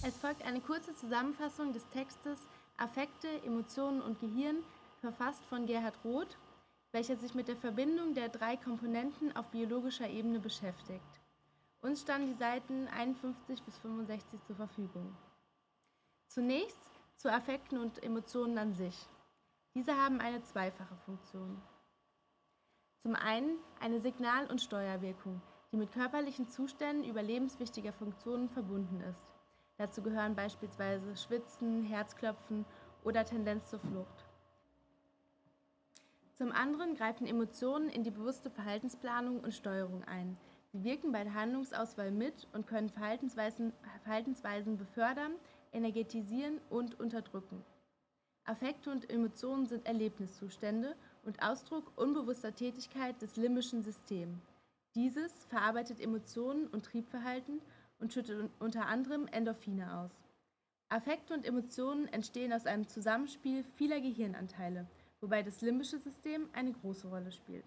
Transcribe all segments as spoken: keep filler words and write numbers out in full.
Es folgt eine kurze Zusammenfassung des Textes Affekte, Emotionen und Gehirn, verfasst von Gerhard Roth, welcher sich mit der Verbindung der drei Komponenten auf biologischer Ebene beschäftigt. Uns standen die Seiten einundfünfzig bis fünfundsechzig zur Verfügung. Zunächst zu Affekten und Emotionen an sich. Diese haben eine zweifache Funktion. Zum einen eine Signal- und Steuerwirkung, die mit körperlichen Zuständen überlebenswichtiger Funktionen verbunden ist. Dazu gehören beispielsweise Schwitzen, Herzklopfen oder Tendenz zur Flucht. Zum anderen greifen Emotionen in die bewusste Verhaltensplanung und Steuerung ein. Sie wirken bei der Handlungsauswahl mit und können Verhaltensweisen, Verhaltensweisen befördern, energetisieren und unterdrücken. Affekte und Emotionen sind Erlebniszustände und Ausdruck unbewusster Tätigkeit des limbischen Systems. Dieses verarbeitet Emotionen und Triebverhalten und schüttet unter anderem Endorphine aus. Affekte und Emotionen entstehen aus einem Zusammenspiel vieler Gehirnanteile, wobei das limbische System eine große Rolle spielt.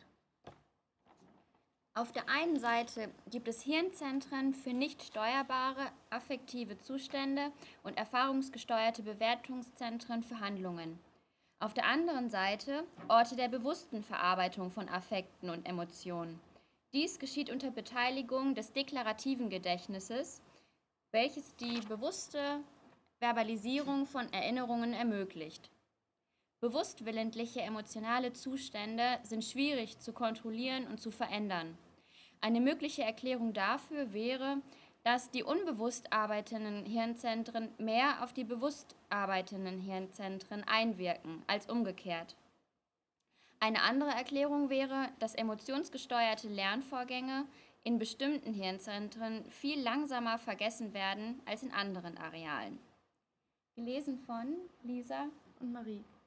Auf der einen Seite gibt es Hirnzentren für nicht steuerbare affektive Zustände und erfahrungsgesteuerte Bewertungszentren für Handlungen. Auf der anderen Seite Orte der bewussten Verarbeitung von Affekten und Emotionen. Dies geschieht unter Beteiligung des deklarativen Gedächtnisses, welches die bewusste Verbalisierung von Erinnerungen ermöglicht. Bewusstwillentliche emotionale Zustände sind schwierig zu kontrollieren und zu verändern. Eine mögliche Erklärung dafür wäre, dass die unbewusst arbeitenden Hirnzentren mehr auf die bewusst arbeitenden Hirnzentren einwirken als umgekehrt. Eine andere Erklärung wäre, dass emotionsgesteuerte Lernvorgänge in bestimmten Hirnzentren viel langsamer vergessen werden als in anderen Arealen. Gelesen von Lisa und Marie.